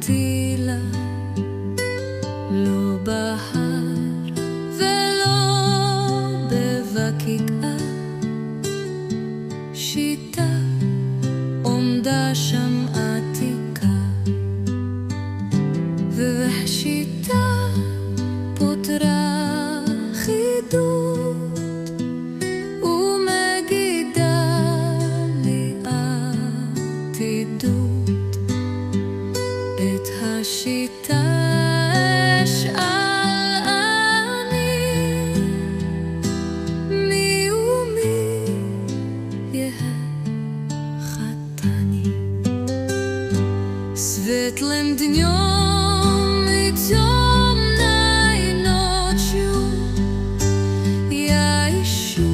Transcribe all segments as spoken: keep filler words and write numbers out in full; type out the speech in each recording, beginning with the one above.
אמרתי לה, לא בהר ולא בבקעה, שיטה עומדה שם עתיקה, והשיטה פותרה חידות ומגידה לי עתידות. את השיטה אשאל אני, מי ומי יהיה חתני. Светлым днем и темной ночью я ищу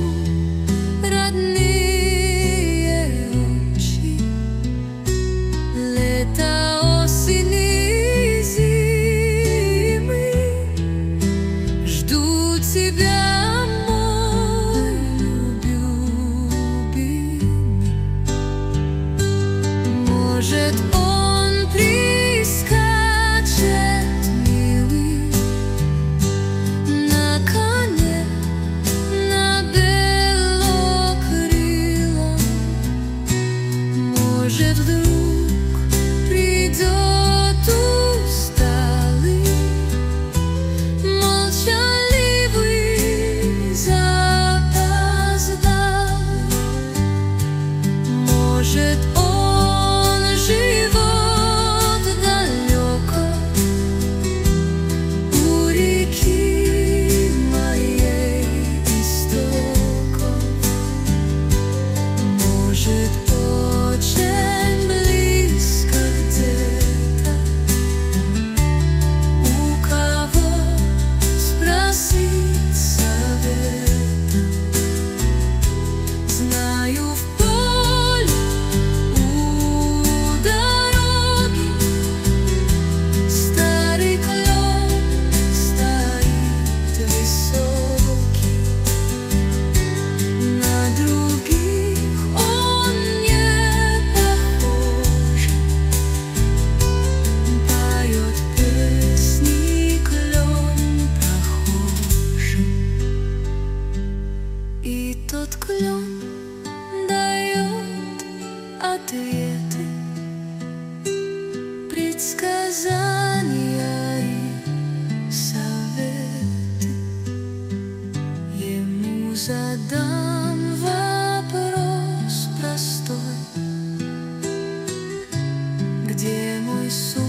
родные очи. Лето, осень и зимы жду тебя, мой любимый. Может, он прискачет, милый, на коне, на белокрылом. Может, вдруг придет усталый, молчаливый, запоздалый. Может, он живет далеко у реки моей истоков. Может, очень близко где-то у кого спросить совета. Знаю, в поле у дороги старый клен стоит высокий. На других он не похож, поет песни клен прохожий. И тот клен дает ответы, предсказания и советы. Ему задам вопрос простой: где мой сон?